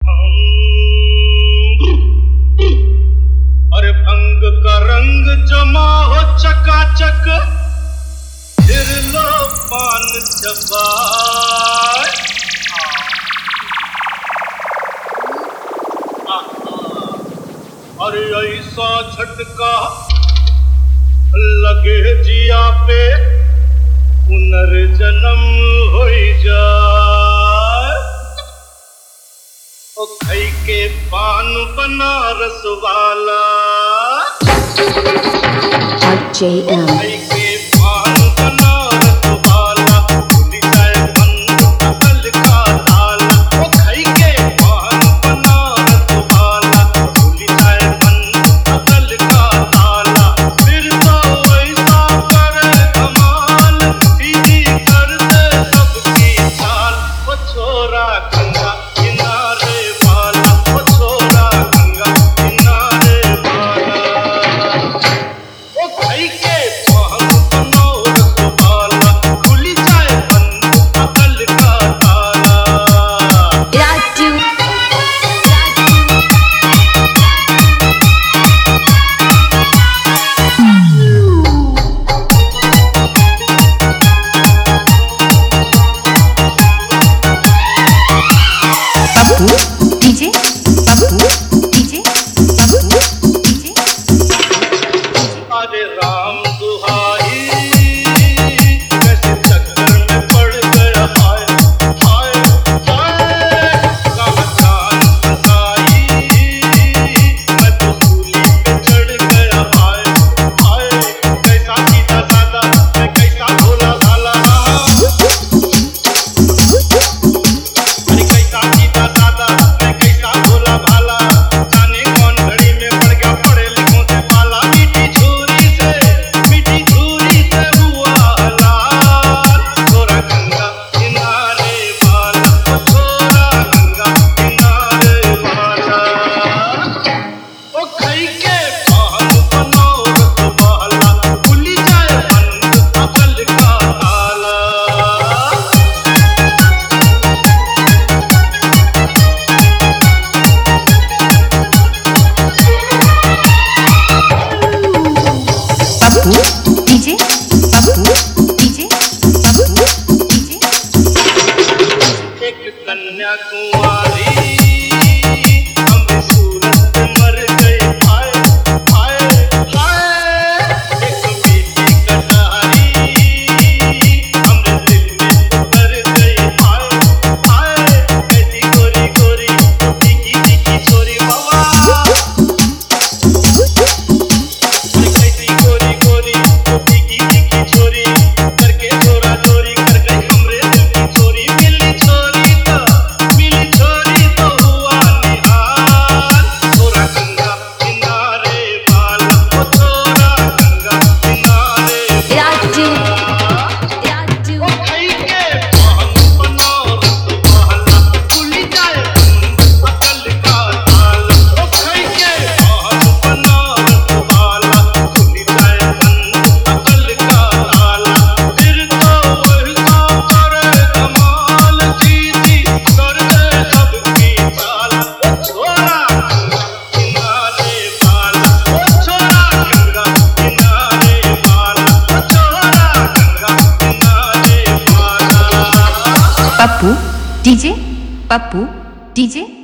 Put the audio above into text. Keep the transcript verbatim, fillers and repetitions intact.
अरे भंग का रंग जमा हो चकाचक, फिर लो पान चबाए। अरे ऐसा झटका लगे जिया पे, पुनर्जन्म हो जाए। ओ खाई के पान बनारस वाला R J M खाई के पान बनारस वाला, खुली जाए बंद अकल का ताला। ओ खाई के पान बनारस वाला, खुली जाए बंद अकल का ताला। फिर तो ऐसा करे कमाल, सीधी कर दे सबकी चाल। ओ छोरा गंगा किनारे वाला, ओ छोरा गंगा किनारे वाला। ओ खाई के पान बनारस वाला, खुली जाए बंद अकल का ताला। Raju Papu D J Papu D J Papu D J अरे राम दुहाई, कैसे चक्कर में पड़ गया। हाय हाय हाय, कहाँ जान फंसाई, मैं तो सूली पे चढ़ गया। हाय हाय, कैसा सीधा साधा, मैं कैसा भोला भाला। अरे कैसा सीधा साधा, मैं कैसा भोला भाला। जाने कौन घड़ी में पड़ गया पढ़े लिखों से पाला। मीठी छुरी से मीठी छुरी से हुआ लाल। छोरा गंगा किनारे वाला, ओ छोरा गंगा किनारे वाला। ओ खाई के पान बनारस वाला, खुली जाए बंद अकल का ताला। Papu D J Papu D J Papu D J एक कन्या कुंवारी हमरे सूरत पे मर गई। हाय हाय हाय, एक बेटी कटारी हमरे दिल में उतर गई। हाय हाय, कैसी गोरी गोरी दिखी दिखी छोरी बाबा। कैसी गोरी गोरी दिखी दिखी छोरी, करके चोरा चोरी कर गई हमरे दिल की चोरी। मिली छोरी तो मिली छोरी तो हुआ निहाल। छोरा गंगा किनारे वाला, ओ छोरा गंगा किनारे Raju वाला। Raju ओ खाई के पान बनारस वाला, खुली जाए बंद अकल का ताला। ओ खाई के पान बनारस वाला, खुली जाए बंद अकल का ताला। फिर तो वैसा करे कमाल, सीधी कर दे सबकी चाल। ओ छोरा गंगा किनारे वाला, ओ छोरा गंगा किनारे वाला, ओ छोरा गंगा किनारे वाला। Papu D J Papu D J